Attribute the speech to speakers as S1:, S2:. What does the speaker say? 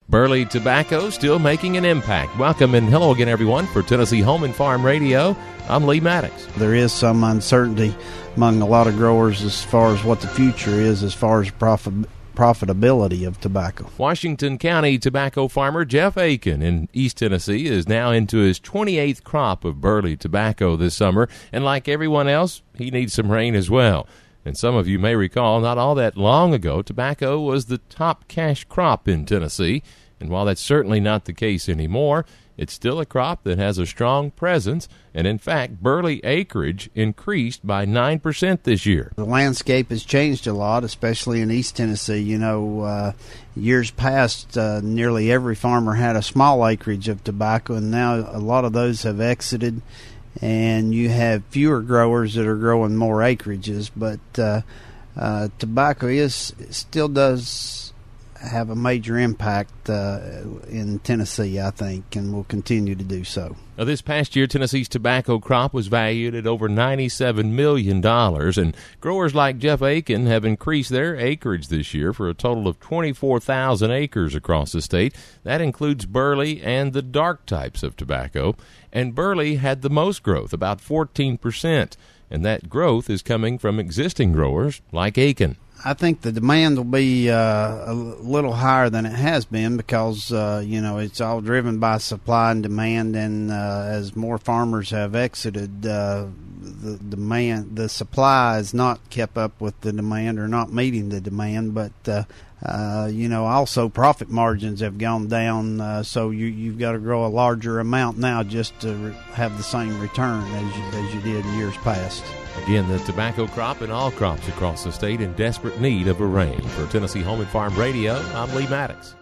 S1: Burley Tobacco still making an impact. Welcome and hello again, everyone, for Tennessee Home and Farm Radio. I'm Lee Maddox.
S2: There is some uncertainty among a lot of growers as far as what the future is as far as profitability of tobacco.
S1: Washington County tobacco farmer Jeff Aiken in East Tennessee is now into his 28th crop of Burley tobacco this summer, and like everyone else, he needs some rain as well. And some of you may recall, not all that long ago, tobacco was the top cash crop in Tennessee. And while that's certainly not the case anymore, it's still a crop that has a strong presence. And in fact, Burley acreage increased by 9% this year.
S2: The landscape has changed a lot, especially in East Tennessee. You know, years past, nearly every farmer had a small acreage of tobacco, and now a lot of those have exited. And you have fewer growers that are growing more acreages, but tobacco still does have a major impact in Tennessee, I think, and will continue to do so.
S1: Now, this past year, Tennessee's tobacco crop was valued at over $97 million, and growers like Jeff Aiken have increased their acreage this year for a total of 24,000 acres across the state. That includes Burley and the dark types of tobacco, and Burley had the most growth, about 14%, and that growth is coming from existing growers like Aiken.
S2: I think the demand will be a little higher than it has been because, it's all driven by supply and demand. And as more farmers have exited, the supply is not kept up with the demand or not meeting the demand. But, also profit margins have gone down. So you've got to grow a larger amount now just to have the same return as you did in years past.
S1: Again, the tobacco crop and all crops across the state in desperate need of a rain. For Tennessee Home and Farm Radio, I'm Lee Maddox.